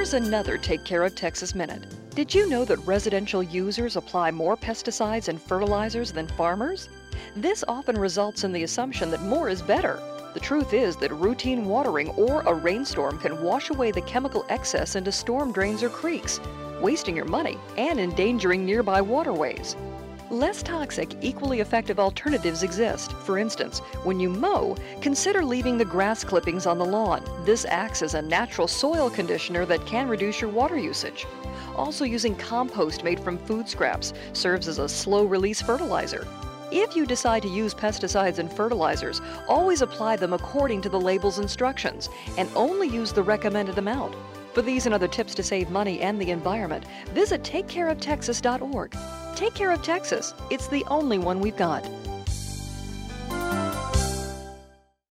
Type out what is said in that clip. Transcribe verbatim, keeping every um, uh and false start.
Here's another Take Care of Texas Minute. Did you know that residential users apply more pesticides and fertilizers than farmers? This often results in the assumption that more is better. The truth is that routine watering or a rainstorm can wash away the chemical excess into storm drains or creeks, wasting your money and endangering nearby waterways. Less toxic, equally effective alternatives exist. For instance, when you mow, consider leaving the grass clippings on the lawn. This acts as a natural soil conditioner that can reduce your water usage. Also, using compost made from food scraps serves as a slow-release fertilizer. If you decide to use pesticides and fertilizers, always apply them according to the label's instructions and only use the recommended amount. For these and other tips to save money and the environment, visit take care of texas dot org. Take Care of Texas. It's the only one we've got.